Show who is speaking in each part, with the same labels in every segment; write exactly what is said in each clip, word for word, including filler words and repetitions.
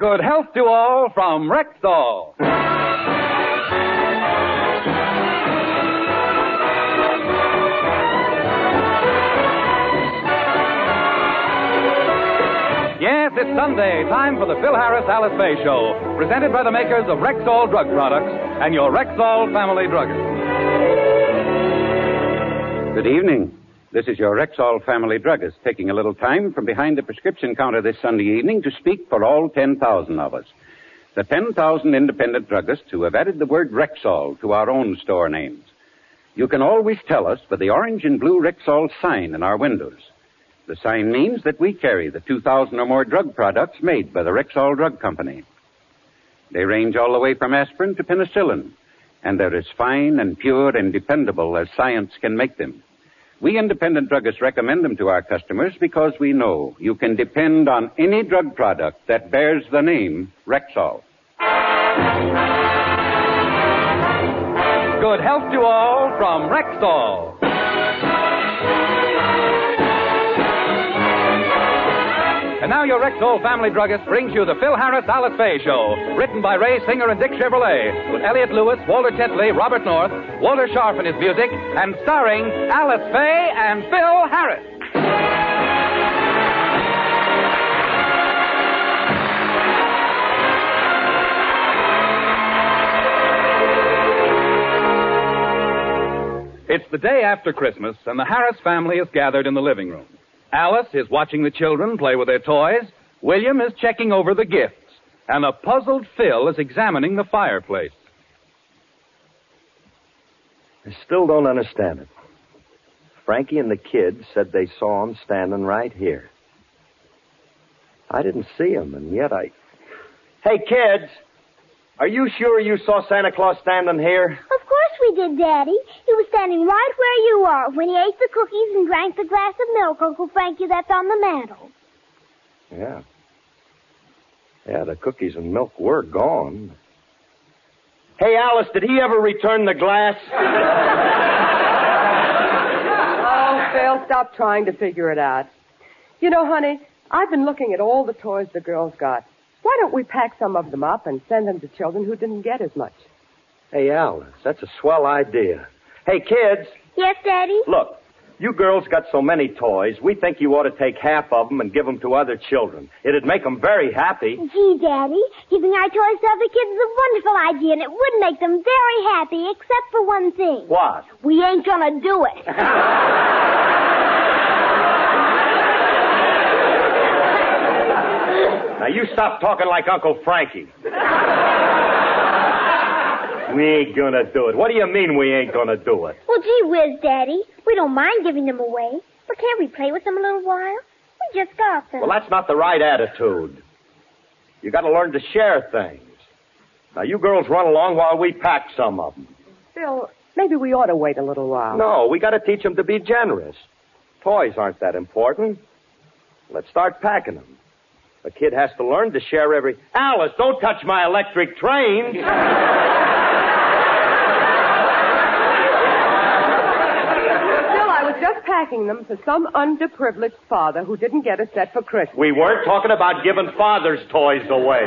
Speaker 1: Good health to all from Rexall. Yes, it's Sunday, time for the Phil Harris Alice Faye Show, presented by the makers of Rexall Drug Products and your Rexall family druggist.
Speaker 2: Good evening. This is your Rexall family druggist taking a little time from behind the prescription counter this Sunday evening to speak for all ten thousand of us. The ten thousand independent druggists who have added the word Rexall to our own store names. You can always tell us by the orange and blue Rexall sign in our windows. The sign means that we carry the two thousand or more drug products made by the Rexall Drug Company. They range all the way from aspirin to penicillin, and they're as fine and pure and dependable as science can make them. We independent druggists recommend them to our customers because we know you can depend on any drug product that bears the name Rexall.
Speaker 1: Good health to all from Rexall. And now your Rexall family druggist brings you the Phil Harris Alice Faye Show, written by Ray Singer and Dick Chevrolet, with Elliot Lewis, Walter Tetley, Robert North, Walter Sharp in his music, and starring Alice Faye and Phil Harris. It's the day after Christmas, and the Harris family is gathered in the living room. Alice is watching the children play with their toys. William is checking over the gifts. And a puzzled Phil is examining the fireplace.
Speaker 3: I still don't understand it. Frankie and the kids said they saw him standing right here. I didn't see him, and yet I... Hey, kids! Are you sure you saw Santa Claus standing here?
Speaker 4: Of course we did, Daddy. He was standing right where you are when he ate the cookies and drank the glass of milk Uncle Frankie left on the mantel.
Speaker 3: Yeah. Yeah, the cookies and milk were gone. Hey, Alice, did he ever return the glass?
Speaker 5: Oh, Phil, stop trying to figure it out. You know, honey, I've been looking at all the toys the girls got. Why don't we pack some of them up and send them to children who didn't get as much?
Speaker 3: Hey, Alice, that's a swell idea. Hey, kids.
Speaker 4: Yes, Daddy?
Speaker 3: Look, you girls got so many toys, we think you ought to take half of them and give them to other children. It'd make them very happy.
Speaker 4: Gee, Daddy, giving our toys to other kids is a wonderful idea, and it would make them very happy, except for one thing.
Speaker 3: What?
Speaker 4: We ain't gonna do it.
Speaker 3: Now, you stop talking like Uncle Frankie. We ain't gonna do it. What do you mean we ain't gonna do it?
Speaker 4: Well, gee whiz, Daddy. We don't mind giving them away. But can't we play with them a little while? We just got them.
Speaker 3: Well, that's not the right attitude. You gotta learn to share things. Now, you girls run along while we pack some of them.
Speaker 5: Phil, maybe we ought to wait a little while.
Speaker 3: No, we gotta teach them to be generous. Toys aren't that important. Let's start packing them. A kid has to learn to share every... Alice, don't touch my electric train.
Speaker 5: Phil, I was just packing them for some underprivileged father who didn't get a set for Christmas.
Speaker 3: We weren't talking about giving father's toys away.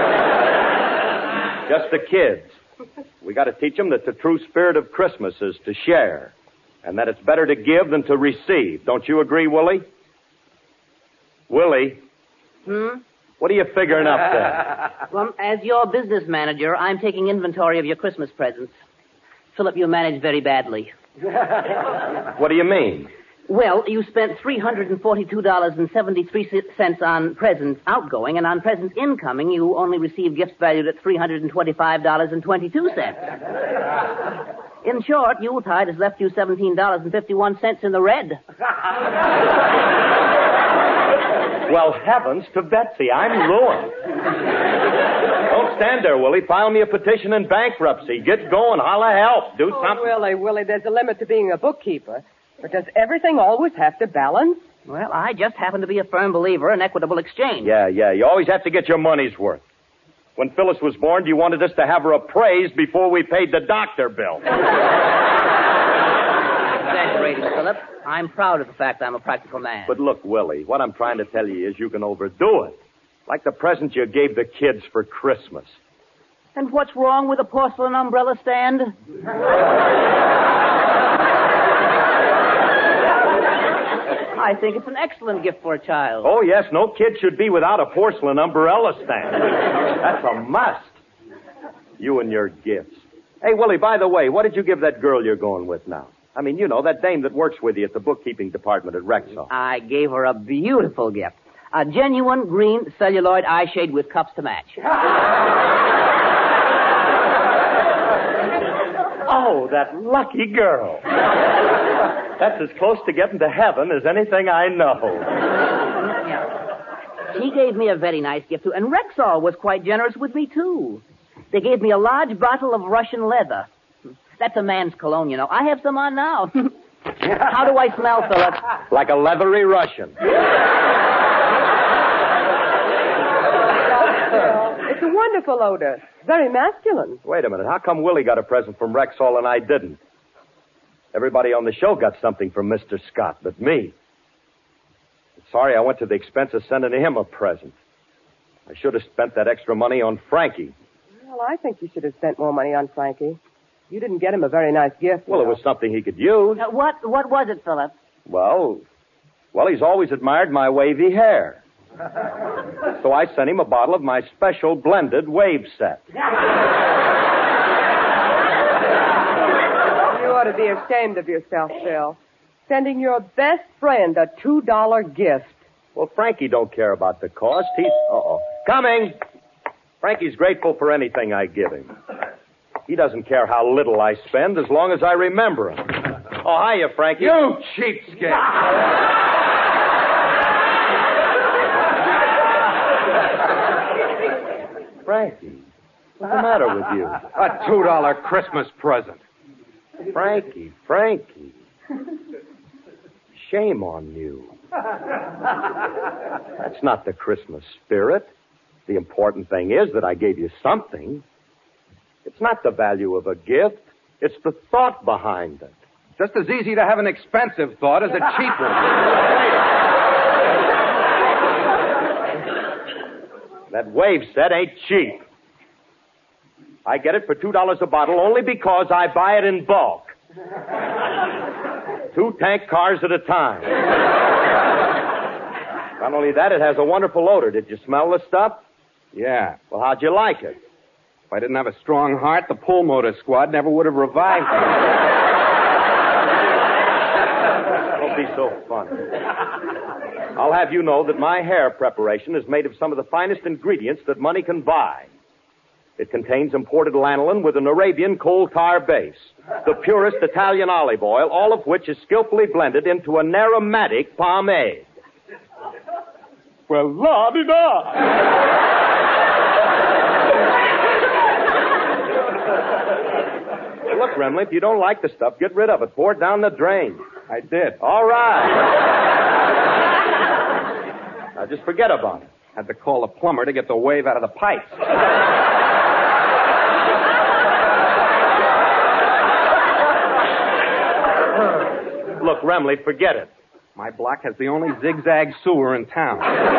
Speaker 3: Just the kids. We got to teach them that the true spirit of Christmas is to share, and that it's better to give than to receive. Don't you agree, Willie? Willie?
Speaker 6: Hmm?
Speaker 3: What are you figuring up there?
Speaker 6: Well, as your business manager, I'm taking inventory of your Christmas presents. Philip, you managed very badly.
Speaker 3: What do you mean?
Speaker 6: Well, you spent three hundred forty-two dollars and seventy-three cents on presents outgoing, and on presents incoming, you only received gifts valued at three hundred twenty-five dollars and twenty-two cents. In short, Yuletide has left you seventeen dollars and fifty-one cents in the red.
Speaker 3: Well, heavens to Betsy, I'm ruined. Don't stand there, Willie. File me a petition in bankruptcy. Get going. Holla help. Do
Speaker 5: Oh,
Speaker 3: something.
Speaker 5: Willie, Willie, there's a limit to being a bookkeeper. But does everything always have to balance?
Speaker 6: Well, I just happen to be a firm believer in equitable exchange.
Speaker 3: Yeah, yeah. You always have to get your money's worth. When Phyllis was born, you wanted us to have her appraised before we paid the doctor bill.
Speaker 6: Exaggerating, Philip. I'm proud of the fact I'm a practical man.
Speaker 3: But look, Willie, what I'm trying to tell you is you can overdo it. Like the present you gave the kids for Christmas.
Speaker 6: And what's wrong with a porcelain umbrella stand? I think it's an excellent gift for a child.
Speaker 3: Oh, yes, no kid should be without a porcelain umbrella stand. That's a must. You and your gifts. Hey, Willie, by the way, what did you give that girl you're going with now? I mean, you know, that dame that works with you at the bookkeeping department at Rexall.
Speaker 6: I gave her a beautiful gift. A genuine green celluloid eye shade with cups to match.
Speaker 3: Oh, that lucky girl. That's as close to getting to heaven as anything I know.
Speaker 6: She gave me a very nice gift, too. And Rexall was quite generous with me, too. They gave me a large bottle of Russian leather. That's a man's cologne, you know. I have some on now. How do I smell, Philip?
Speaker 3: Like a leathery Russian.
Speaker 5: It's a wonderful odor. Very masculine.
Speaker 3: Wait a minute. How come Willie got a present from Rexall and I didn't? Everybody on the show got something from Mister Scott, but me. Sorry I went to the expense of sending him a present. I should have spent that extra money on Frankie.
Speaker 5: Well, I think you should have spent more money on Frankie. You didn't get him a very nice gift.
Speaker 3: Well,
Speaker 5: know.
Speaker 3: it was something he could use.
Speaker 6: Uh, what What was it, Philip?
Speaker 3: Well, well, he's always admired my wavy hair. So I sent him a bottle of my special blended wave set.
Speaker 5: You ought to be ashamed of yourself, Phil. Sending your best friend a two dollar gift.
Speaker 3: Well, Frankie don't care about the cost. He's... Uh-oh. Coming! Frankie's grateful for anything I give him. He doesn't care how little I spend as long as I remember him. Oh, hiya, Frankie.
Speaker 2: You cheapskate.
Speaker 3: Frankie, what's the matter with you?
Speaker 2: A two dollar Christmas present.
Speaker 3: Frankie, Frankie. Shame on you. That's not the Christmas spirit. The important thing is that I gave you something. It's not the value of a gift. It's the thought behind it.
Speaker 2: Just as easy to have an expensive thought as a cheap one.
Speaker 3: That wave set ain't cheap. I get it for two dollars a bottle only because I buy it in bulk. Two tank cars at a time. Not only that, it has a wonderful odor. Did you smell the stuff?
Speaker 2: Yeah.
Speaker 3: Well, how'd you like it?
Speaker 2: If I didn't have a strong heart, the pull motor squad never would have revived me.
Speaker 3: Don't be so funny. I'll have you know that my hair preparation is made of some of the finest ingredients that money can buy. It contains imported lanolin with an Arabian coal tar base, the purest Italian olive oil, all of which is skillfully blended into an aromatic pomade. Well, la-di-da! Hey, look, Remley, if you don't like the stuff, get rid of it. Pour it down the drain.
Speaker 2: I did.
Speaker 3: All right. Now, just forget about it.
Speaker 2: Had to call a plumber to get the wave out of the pipes.
Speaker 3: Look, Remley, forget it.
Speaker 2: My block has the only zigzag sewer in town.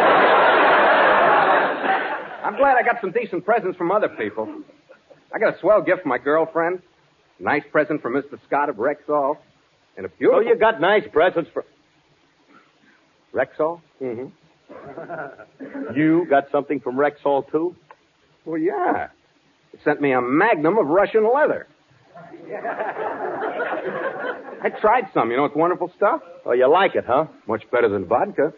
Speaker 2: I'm glad I got some decent presents from other people. I got a swell gift for my girlfriend. A nice present from Mister Scott of Rexall. And a beautiful...
Speaker 3: Oh, you got nice presents for... Rexall?
Speaker 2: Mm-hmm.
Speaker 3: You got something from Rexall, too?
Speaker 2: Well, yeah. It sent me a magnum of Russian leather. I tried some. You know, it's wonderful stuff.
Speaker 3: Oh, you like it, huh?
Speaker 2: Much better than vodka.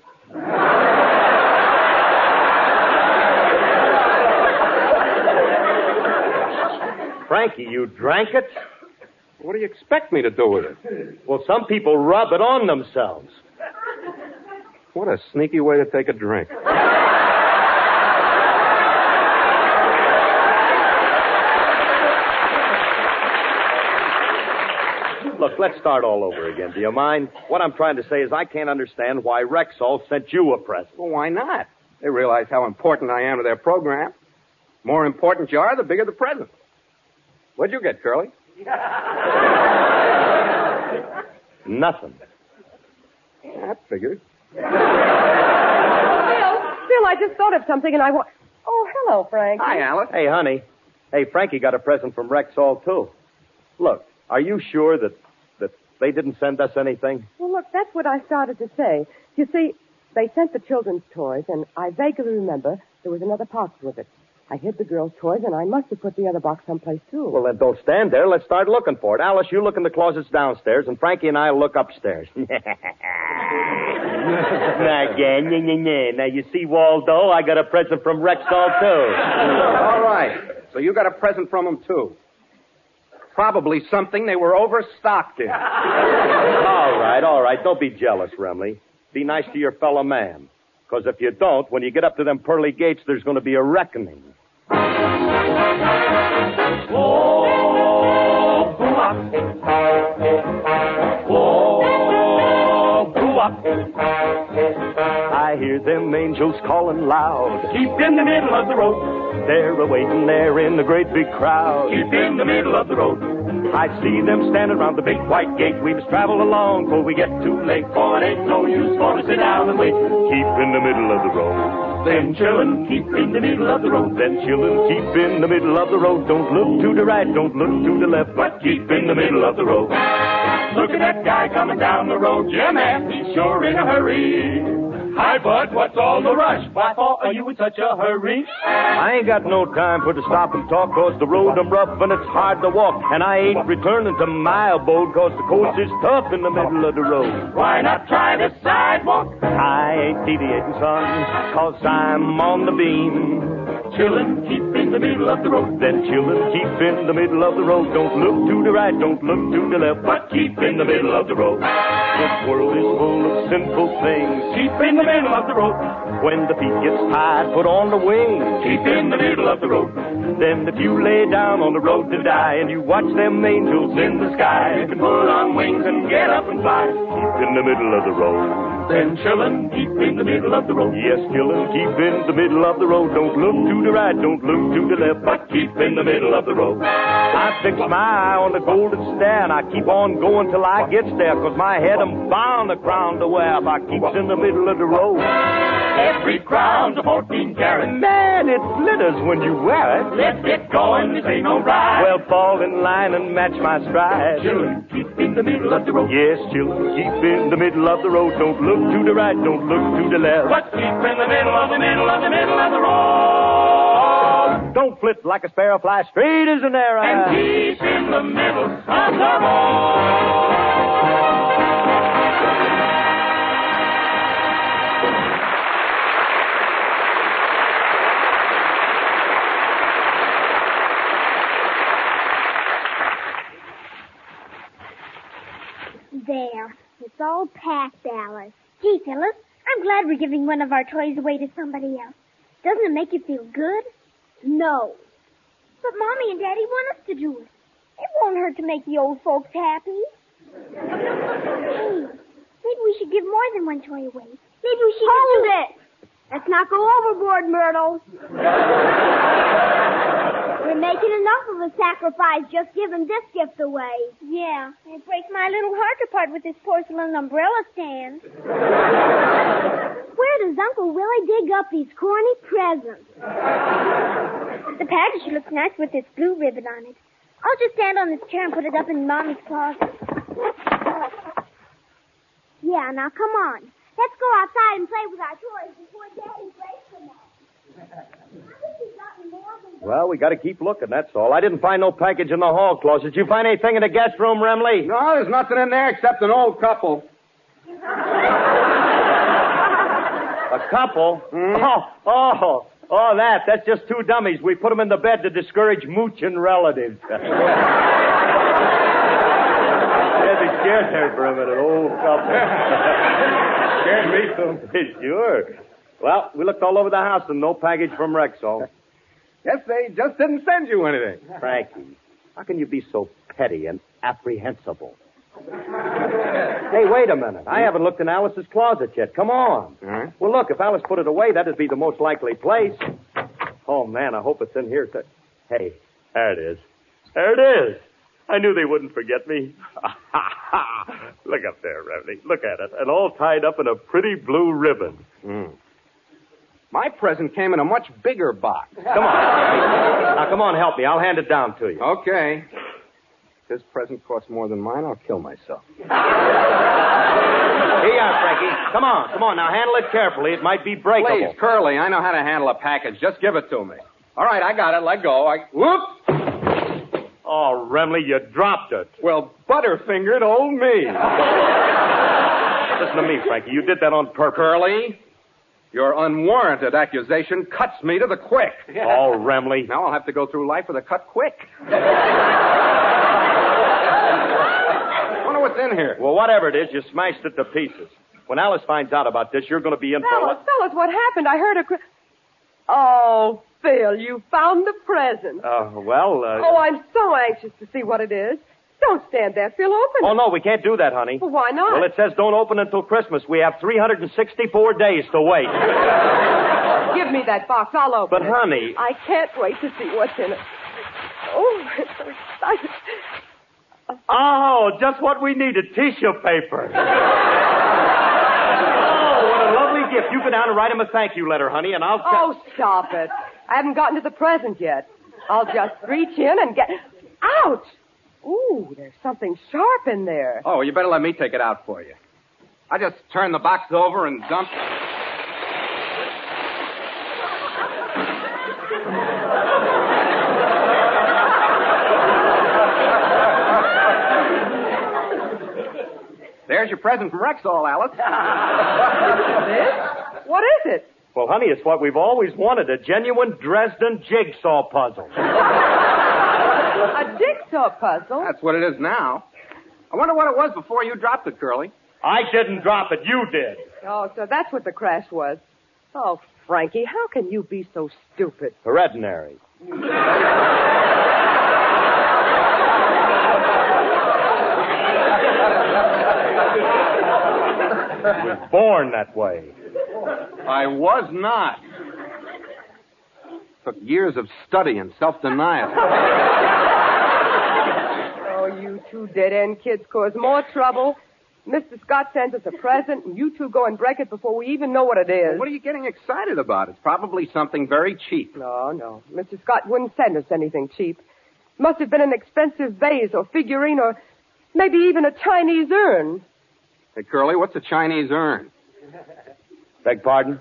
Speaker 3: Frankie, you drank it?
Speaker 2: What do you expect me to do with it?
Speaker 3: Well, some people rub it on themselves.
Speaker 2: What a sneaky way to take a drink.
Speaker 3: Look, let's start all over again. Do you mind? What I'm trying to say is I can't understand why Rexall sent you a present.
Speaker 2: Well, why not? They realize how important I am to their program. More important you are, the bigger the present. What'd you get, Curly?
Speaker 3: Nothing.
Speaker 2: That figures.
Speaker 5: Phil, Still, I just thought of something, and I want... Oh, hello, Frank.
Speaker 1: Hi, Alice.
Speaker 3: Hey, honey. Hey, Frankie got a present from Rexall, too. Look, are you sure that, that they didn't send us anything?
Speaker 5: Well, look, that's what I started to say. You see, they sent the children's toys, and I vaguely remember there was another box with it. I hid the girls' toys, and I must have put the other box someplace, too.
Speaker 3: Well, then don't stand there. Let's start looking for it. Alice, you look in the closets downstairs, and Frankie and I will look upstairs. Now, again, yeah, yeah, yeah. Now, you see, Waldo, I got a present from Rexall, too.
Speaker 1: All right. So you got a present from them, too. Probably something they were overstocked in.
Speaker 3: All right, all right. Don't be jealous, Remley. Be nice to your fellow man. Because if you don't, when you get up to them pearly gates, there's going to be a reckoning.
Speaker 7: Oh, boo-up. Oh, boo-up.
Speaker 3: I hear them angels calling loud.
Speaker 7: Keep in the middle of the road.
Speaker 3: They're awaiting there in the great big crowd.
Speaker 7: Keep in the middle of the road.
Speaker 3: I see them standing around the big white gate. We must travel along before we get too late.
Speaker 7: For it ain't no use for to sit down and wait.
Speaker 3: Keep in the middle of the road.
Speaker 7: Then chillin', keep in the middle of the road.
Speaker 3: Then chillin', keep in the middle of the road. Don't look to the right, don't look to the left,
Speaker 7: but keep in the middle of the road. Look at that guy coming down the road. Yeah, man, he's sure in a hurry. Hi, bud, what's all the rush? Why for are you in such a hurry?
Speaker 3: I ain't got no time for to stop and talk, cause the road I'm rough and it's hard to walk. And I ain't returning to my abode, cause the coast is tough in the middle of the road.
Speaker 7: Why not try the sidewalk?
Speaker 3: I ain't deviating, son, cause I'm on the beam.
Speaker 7: Chillin', keep in the middle of the road.
Speaker 3: Then chillin', keep in the middle of the road. Don't look to the right, don't look to the left,
Speaker 7: but keep in the middle of the road.
Speaker 3: This world is full of sinful things.
Speaker 7: Keep in the middle of the road.
Speaker 3: When the feet gets tired, put on the wings.
Speaker 7: Keep in the middle of the road.
Speaker 3: Then if you lay down on the road to die and you watch them angels in the sky,
Speaker 7: you can put on wings and get up and fly.
Speaker 3: Keep in the middle of the road.
Speaker 7: Then chillin', keep in the middle of the road.
Speaker 3: Yes, chillin', keep in the middle of the road. Don't look to the right, don't look to the left,
Speaker 7: but keep in the middle of the road.
Speaker 3: I fix my eye on the golden stair and I keep on going till I gets there, cause my head I'm bound a crown to wear if I keeps in the middle of the road.
Speaker 7: Every crown's a fourteen carat.
Speaker 3: Man, it glitters when you wear it.
Speaker 7: Let's get going, this ain't no ride.
Speaker 3: Well, fall in line and match my stride.
Speaker 7: Chillin', keep in the middle of the road.
Speaker 3: Yes, chillin', keep in the middle of the road. Don't look to the right, don't look to the left,
Speaker 7: but keep in the middle of the middle of the middle of the road.
Speaker 3: Don't flit like a sparrow, fly straight as an arrow.
Speaker 7: And keep in the middle of the road.
Speaker 4: There. It's all packed, Alice. Gee, Phyllis, I'm glad we're giving one of our toys away to somebody else. Doesn't it make you feel good? No. But Mommy and Daddy want us to do it. It won't hurt to make the old folks happy. Hey, maybe we should give more than one toy away. Maybe we should... Hold it! Let's not go overboard, Myrtle. We're making enough of a sacrifice just giving this gift away. Yeah, it breaks my little heart to part with this porcelain umbrella stand. Where does Uncle Willie dig up these corny presents? The package looks nice with this blue ribbon on it. I'll just stand on this chair and put it up in Mommy's closet. Yeah, now come on. Let's go outside and play with our toys before Daddy breaks them all.
Speaker 3: Well, we got to keep looking, that's all. I didn't find no package in the hall closet. Did you find anything in the guest room, Remley?
Speaker 1: No, there's nothing in there except an old couple.
Speaker 3: A couple?
Speaker 1: Mm-hmm.
Speaker 3: Oh, oh, oh, that. That's just two dummies. We put them in the bed to discourage mooching relatives. Yeah, they scared there for a minute. Old couple.
Speaker 1: Scared me, too.
Speaker 3: Sure. Well, we looked all over the house and no package from Rexall.
Speaker 1: Yes, they just didn't send you anything.
Speaker 3: Frankie, how can you be so petty and apprehensible? Hey, wait a minute. I haven't looked in Alice's closet yet. Come on.
Speaker 1: Uh-huh.
Speaker 3: Well, look, if Alice put it away, that'd be the most likely place. Oh, man, I hope it's in here. Hey, there it is. There it is. I knew they wouldn't forget me. Look up there, Remley. Look at it. And all tied up in a pretty blue ribbon.
Speaker 1: Mm.
Speaker 2: My present came in a much bigger box.
Speaker 3: Come on. Now, come on, help me. I'll hand it down to you.
Speaker 2: Okay. If this present costs more than mine, I'll kill myself.
Speaker 3: Here you are, Frankie. Come on, come on. Now, handle it carefully. It might be breakable.
Speaker 2: Please, Curly, I know how to handle a package. Just give it to me. All right, I got it. Let go. I... Whoop!
Speaker 3: Oh, Remley, you dropped it.
Speaker 2: Well, Butterfingered old me.
Speaker 3: Listen to me, Frankie. You did that on purpose.
Speaker 2: Curly, your unwarranted accusation cuts me to the quick.
Speaker 3: Oh, Remley.
Speaker 2: Now I'll have to go through life with a cut quick. I wonder what's in here.
Speaker 3: Well, whatever it is, you smashed it to pieces. When Alice finds out about this, you're going to be in
Speaker 5: Fellas,
Speaker 3: for...
Speaker 5: fellas, what happened? I heard a... Cr- oh, Phil, you found the present.
Speaker 3: Uh, well, uh...
Speaker 5: Oh, I'm so anxious to see what it is. Don't stand there, Phil. Open it.
Speaker 3: Oh, no, we can't do that, honey.
Speaker 5: Well, why not?
Speaker 3: Well, it says don't open until Christmas. We have three hundred sixty-four days to wait.
Speaker 5: Give me that box. I'll open
Speaker 3: But,
Speaker 5: it.
Speaker 3: honey...
Speaker 5: I can't wait to see what's in it. Oh, I'm so excited.
Speaker 3: Oh, just what we needed, tissue paper. Oh, what a lovely gift. You go down and write him a thank you letter, honey, and I'll... T-
Speaker 5: Oh, stop it. I haven't gotten to the present yet. I'll just reach in and get... Ouch! Ooh, there's something sharp in there.
Speaker 2: Oh, you better let me take it out for you. I just turn the box over and dump... There's your present from Rexall, Alice.
Speaker 5: This? What is it?
Speaker 3: Well, honey, it's what we've always wanted, a genuine Dresden jigsaw puzzle.
Speaker 5: A jigsaw puzzle?
Speaker 2: That's what it is now. I wonder what it was before you dropped it, Curly.
Speaker 3: I didn't drop it. You did.
Speaker 5: Oh, so that's what the crash was. Oh, Frankie, how can you be so stupid?
Speaker 3: Hereditary. was born that way.
Speaker 2: I was not. Took years of study and self-denial.
Speaker 5: Oh, you two dead-end kids cause more trouble. Mister Scott sends us a present, and you two go and break it before we even know what it is.
Speaker 2: Well, what are you getting excited about? It's probably something very cheap.
Speaker 5: No, no. Mister Scott wouldn't send us anything cheap. Must have been an expensive vase or figurine or maybe even a Chinese urn.
Speaker 2: Hey, Curly, what's a Chinese urn?
Speaker 3: Beg pardon?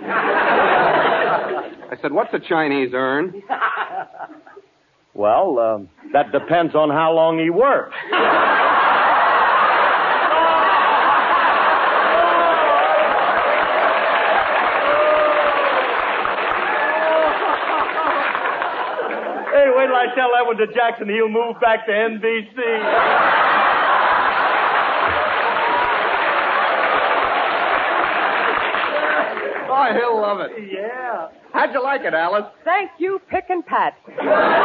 Speaker 2: I said, what's a Chinese urn?
Speaker 3: Well, um, that depends on how long he works. Hey, wait till I tell that one to Jackson. He'll move back to N B C.
Speaker 2: Oh, he'll love it.
Speaker 3: Yeah.
Speaker 2: How'd you like it, Alice?
Speaker 5: Thank you, Pick and Pat. Now,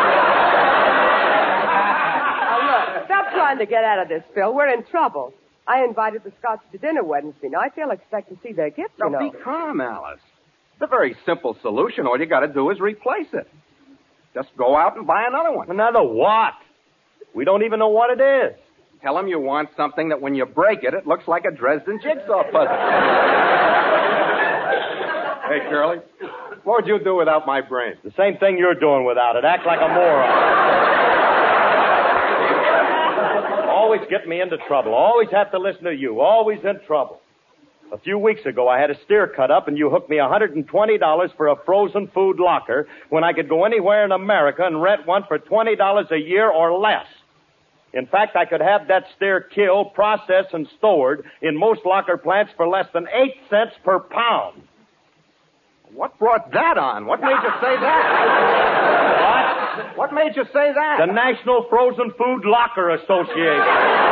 Speaker 5: look, stop trying to get out of this, Phil. We're in trouble. I invited the Scotts to dinner Wednesday night. They'll expect to see their gift, you
Speaker 2: Now,
Speaker 5: know.
Speaker 2: be calm, Alice. It's a very simple solution. All you got to do is replace it. Just go out and buy another one.
Speaker 3: Another what? We don't even know what it is.
Speaker 2: Tell them you want something that when you break it, it looks like a Dresden jigsaw puzzle. Hey, Curly, what would you do without my brain?
Speaker 3: The same thing you're doing without it. Act like a moron. Always get me into trouble. Always have to listen to you. Always in trouble. A few weeks ago, I had a steer cut up, and you hooked me one hundred twenty dollars for a frozen food locker when I could go anywhere in America and rent one for twenty dollars a year or less. In fact, I could have that steer killed, processed, and stored in most locker plants for less than eight cents per pound.
Speaker 2: What brought that on? What made you say that? What? What made you say that?
Speaker 3: The National Frozen Food Locker Association.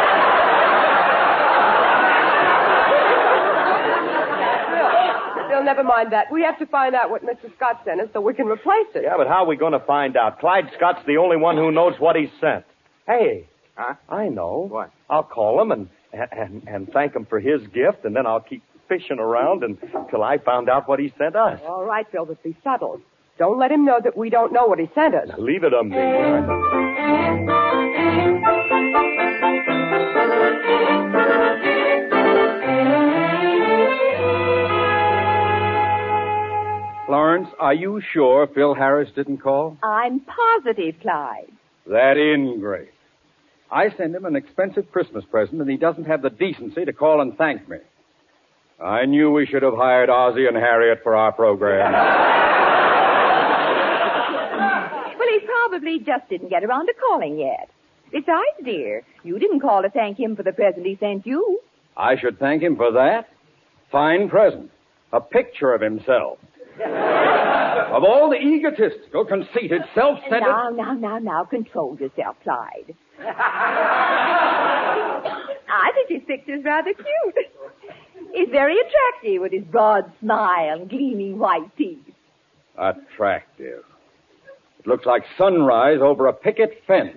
Speaker 5: Phil, never mind that. We have to find out what Mister Scott sent us so we can replace it.
Speaker 3: Yeah, but how are we going to find out? Clyde Scott's the only one who knows what he sent. Hey,
Speaker 2: huh?
Speaker 3: I know.
Speaker 2: What?
Speaker 3: I'll call him and, and, and thank him for his gift, and then I'll keep fishing around until I found out what he sent us.
Speaker 5: All right, Phil, but be subtle. Don't let him know that we don't know what he sent us.
Speaker 3: Now, leave it to me.
Speaker 8: Florence, are you sure Phil Harris didn't call?
Speaker 9: I'm positive, Clyde.
Speaker 8: That ingrate. I sent him an expensive Christmas present, and he doesn't have the decency to call and thank me. I knew we should have hired Ozzie and Harriet for our program.
Speaker 9: Well, he probably just didn't get around to calling yet. Besides, dear, you didn't call to thank him for the present he sent you.
Speaker 8: I should thank him for that. Fine present. A picture of himself. Of all the egotistical, conceited, self-centered...
Speaker 9: Now, now, now, now, control yourself, Clyde. I think his picture's rather cute. He's very attractive with his broad smile and gleaming white teeth.
Speaker 8: Attractive. It looks like sunrise over a picket fence.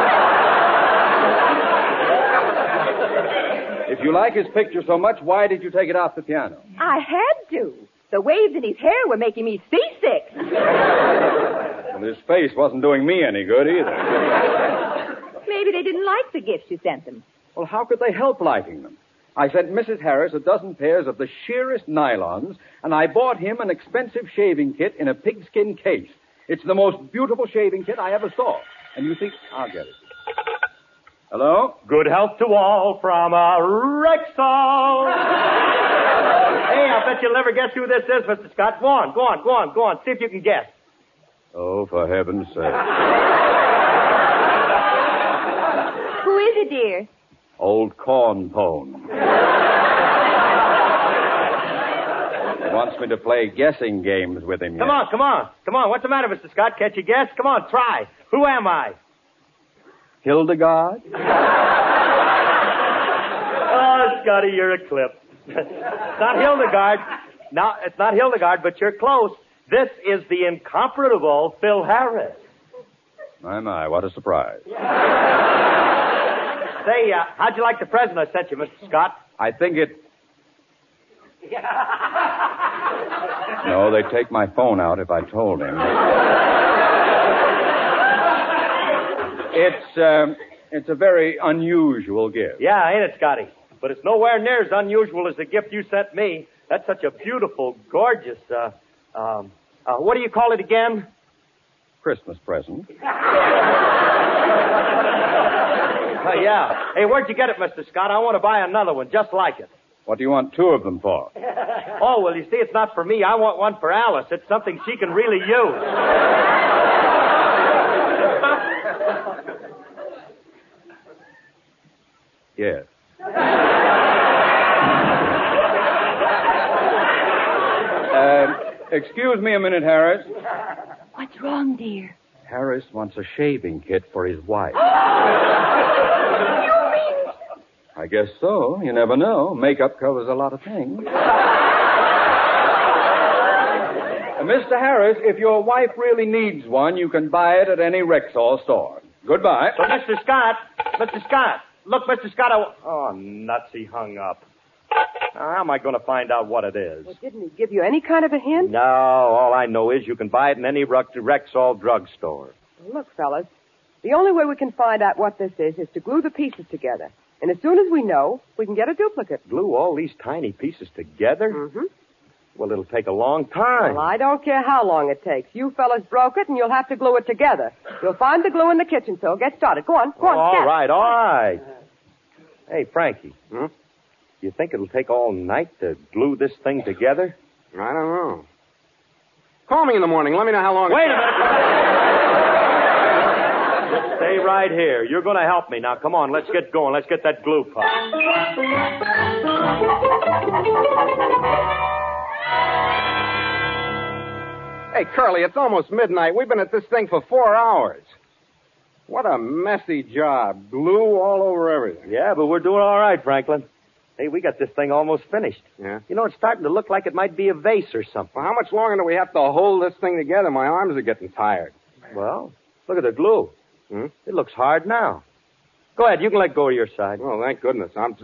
Speaker 8: If you like his picture so much, why did you take it off the piano?
Speaker 9: I had to. The waves in his hair were making me seasick.
Speaker 8: And his face wasn't doing me any good either.
Speaker 9: Maybe they didn't like the gifts you sent them.
Speaker 8: Well, how could they help liking them? I sent Missus Harris a dozen pairs of the sheerest nylons, and I bought him an expensive shaving kit in a pigskin case. It's the most beautiful shaving kit I ever saw. And you think... I'll get it. Hello?
Speaker 7: Good health to all from a Rexall. Hey, I bet you'll never guess who this is, Mister Scott. Go on, go on, go on, go on. See if you can guess.
Speaker 8: Oh, for heaven's sake.
Speaker 9: Who is it, dear?
Speaker 8: Old Corn Pone. He wants me to play guessing games with him.
Speaker 7: Come
Speaker 8: yet.
Speaker 7: on, come on. Come on, what's the matter, Mister Scott? Can't you guess? Come on, try. Who am I?
Speaker 8: Hildegard?
Speaker 7: Oh, Scotty, you're a clip. It's not Hildegard. No, it's not Hildegard, but you're close. This is the incomparable Phil Harris.
Speaker 8: My, my, what a surprise.
Speaker 7: Say, uh, how'd you like the present I sent you, Mister Scott?
Speaker 8: I think it... No, they'd take my phone out if I told him. It's, um, it's a very unusual gift.
Speaker 7: Yeah, ain't it, Scotty? But it's nowhere near as unusual as the gift you sent me. That's such a beautiful, gorgeous, uh, um, uh, what do you call it again?
Speaker 8: Christmas present.
Speaker 7: Uh, yeah. Hey, where'd you get it, Mister Scott? I want to buy another one just like it.
Speaker 8: What do you want two of them for?
Speaker 7: Oh, well, you see, it's not for me. I want one for Alice. It's something she can really use.
Speaker 8: Yes. uh, excuse me a minute, Harris.
Speaker 9: What's wrong, dear?
Speaker 8: Harris wants a shaving kit for his wife.
Speaker 9: You mean...
Speaker 8: I guess so. You never know. Makeup covers a lot of things. uh, Mister Harris, if your wife really needs one, you can buy it at any Rexall store. Goodbye.
Speaker 7: So, Mister Scott, Mister Scott, look, Mister Scott, I... W- oh, nuts, he hung up. Now, how am I going to find out what it is?
Speaker 5: Well, didn't he give you any kind of a hint?
Speaker 3: No, all I know is you can buy it in any Rexall drugstore.
Speaker 5: Well, look, fellas, the only way we can find out what this is is to glue the pieces together. And as soon as we know, we can get a duplicate.
Speaker 3: Glue all these tiny pieces together?
Speaker 5: Mm-hmm.
Speaker 3: Well, it'll take a long time.
Speaker 5: Well, I don't care how long it takes. You fellas broke it, and you'll have to glue it together. You'll find the glue in the kitchen, so get started. Go on, go on.
Speaker 3: All
Speaker 5: Cat.
Speaker 3: right, all right. Hey, Frankie.
Speaker 10: Hmm?
Speaker 3: You think it'll take all night to glue this thing together?
Speaker 10: I don't know. Call me in the morning. Let me know how long...
Speaker 7: Wait a minute. Just stay right here. You're going to help me. Now, come on, let's get going. Let's get that glue pot.
Speaker 10: Hey, Curly, it's almost midnight. We've been at this thing for four hours. What a messy job. Glue all over everything.
Speaker 3: Yeah, but we're doing all right, Franklin. Hey, we got this thing almost finished.
Speaker 10: Yeah?
Speaker 3: You know, it's starting to look like it might be a vase or something.
Speaker 10: Well, how much longer do we have to hold this thing together? My arms are getting tired.
Speaker 3: Well, look at the glue.
Speaker 10: Hmm?
Speaker 3: It looks hard now. Go ahead, you can let go of your side.
Speaker 10: Well, thank goodness. I'm...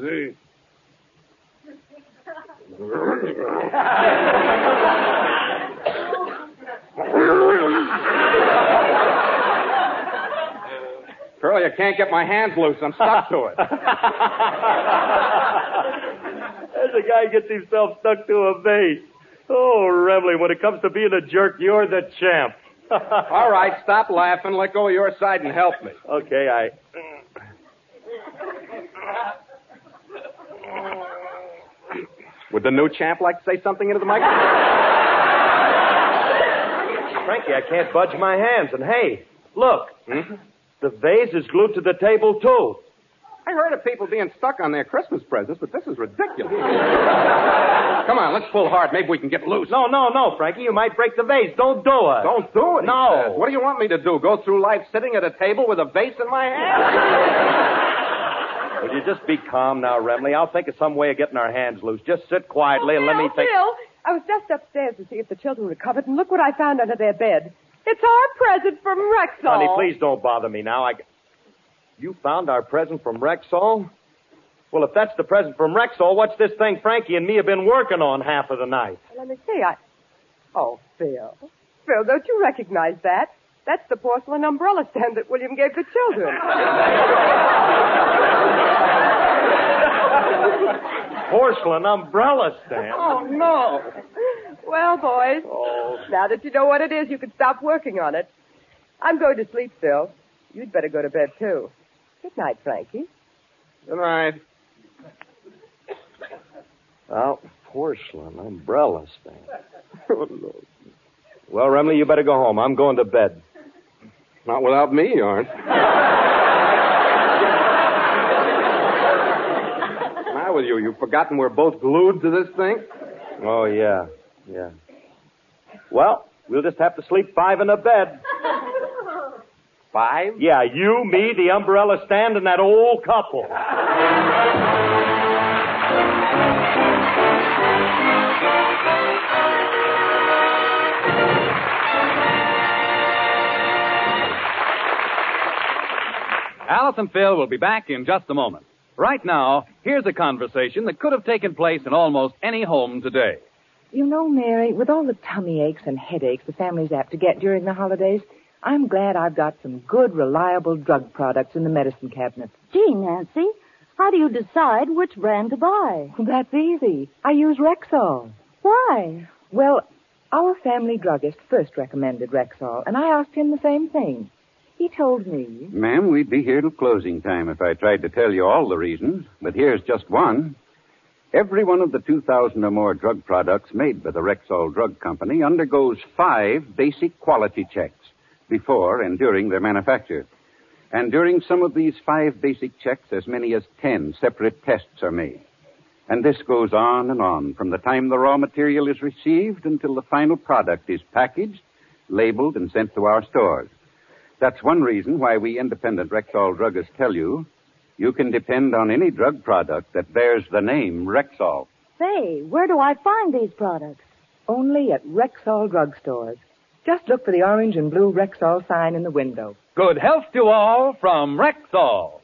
Speaker 10: Curly, I can't get my hands loose. I'm stuck to it.
Speaker 7: As a guy gets himself stuck to a vase.
Speaker 3: Oh, Remley, when it comes to being a jerk, you're the champ.
Speaker 10: All right, stop laughing. Let go of your side and help me.
Speaker 3: Okay, I...
Speaker 10: Would the new champ like to say something into the microphone?
Speaker 3: Frankie, I can't budge my hands. And hey, look.
Speaker 10: Hmm?
Speaker 3: The vase is glued to the table, too.
Speaker 10: I heard of people being stuck on their Christmas presents, but this is ridiculous. Come on, let's pull hard. Maybe we can get loose.
Speaker 3: No, no, no, Frankie. You might break the vase. Don't do it.
Speaker 10: Don't do it.
Speaker 3: No.
Speaker 10: He says. What do you want me to do? Go through life sitting at a table with a vase in my hand?
Speaker 3: Will you just be calm now, Remley? I'll think of some way of getting our hands loose. Just sit quietly
Speaker 5: oh,
Speaker 3: and let
Speaker 5: Phil,
Speaker 3: me think.
Speaker 5: Phil, I was just upstairs to see if the children recovered, and look what I found under their bed. It's our present from Rexall.
Speaker 3: Honey, please don't bother me now. I... You found our present from Rexall? Well, if that's the present from Rexall, what's this thing Frankie and me have been working on half of the night?
Speaker 5: Let me see. I... Oh, Phil. Phil, don't you recognize that? That's the porcelain umbrella stand that William gave the children.
Speaker 3: Porcelain umbrella stand?
Speaker 5: Oh, no. Well, boys,
Speaker 3: oh.
Speaker 5: now that you know what it is, you can stop working on it. I'm going to sleep, Phil. You'd better go to bed, too. Good night, Frankie.
Speaker 10: Good night.
Speaker 3: Well, porcelain umbrella stand. Well, Remley, you better go home. I'm going to bed.
Speaker 10: Not without me, you aren't. What's the matter with you? You've forgotten we're both glued to this thing?
Speaker 3: Oh, yeah. Yeah. Well, we'll just have to sleep five in a bed.
Speaker 10: Five?
Speaker 3: Yeah, you, me, the umbrella stand, and that old couple.
Speaker 1: Alice and Phil will be back in just a moment. Right now, here's a conversation that could have taken place in almost any home today.
Speaker 9: You know, Mary, with all the tummy aches and headaches the family's apt to get during the holidays, I'm glad I've got some good, reliable drug products in the medicine cabinet.
Speaker 11: Gee, Nancy, how do you decide which brand to buy?
Speaker 9: That's easy. I use Rexall.
Speaker 11: Why?
Speaker 9: Well, our family druggist first recommended Rexall, and I asked him the same thing. He told me...
Speaker 2: Ma'am, we'd be here till closing time if I tried to tell you all the reasons, but here's just one. Every one of the two thousand or more drug products made by the Rexall Drug Company undergoes five basic quality checks before and during their manufacture. And during some of these five basic checks, as many as ten separate tests are made. And this goes on and on from the time the raw material is received until the final product is packaged, labeled, and sent to our stores. That's one reason why we independent Rexall druggists tell you you can depend on any drug product that bears the name Rexall.
Speaker 11: Say, where do I find these products?
Speaker 9: Only at Rexall drugstores. Just look for the orange and blue Rexall sign in the window.
Speaker 1: Good health to all from Rexall.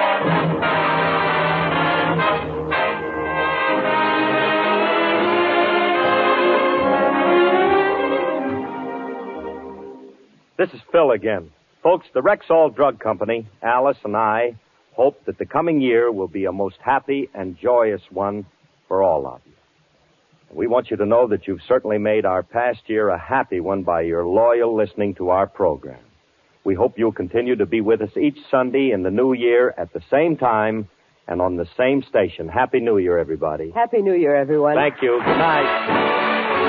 Speaker 3: This is Phil again. Folks, the Rexall Drug Company, Alice and I, hope that the coming year will be a most happy and joyous one for all of you. We want you to know that you've certainly made our past year a happy one by your loyal listening to our program. We hope you'll continue to be with us each Sunday in the new year at the same time and on the same station. Happy New Year, everybody.
Speaker 5: Happy New Year, everyone.
Speaker 3: Thank you. Good night.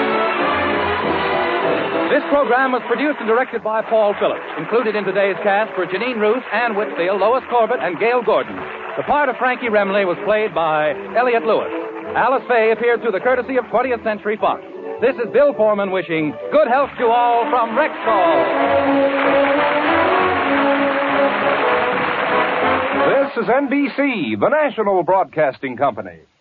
Speaker 1: This program was produced and directed by Paul Phillips. Included in today's cast were Janine Roos, Ann Whitfield, Lois Corbett, and Gail Gordon. The part of Frankie Remley was played by Elliot Lewis. Alice Faye appeared through the courtesy of twentieth Century Fox. This is Bill Foreman wishing good health to all from Rexall.
Speaker 12: This is N B C, the national broadcasting company.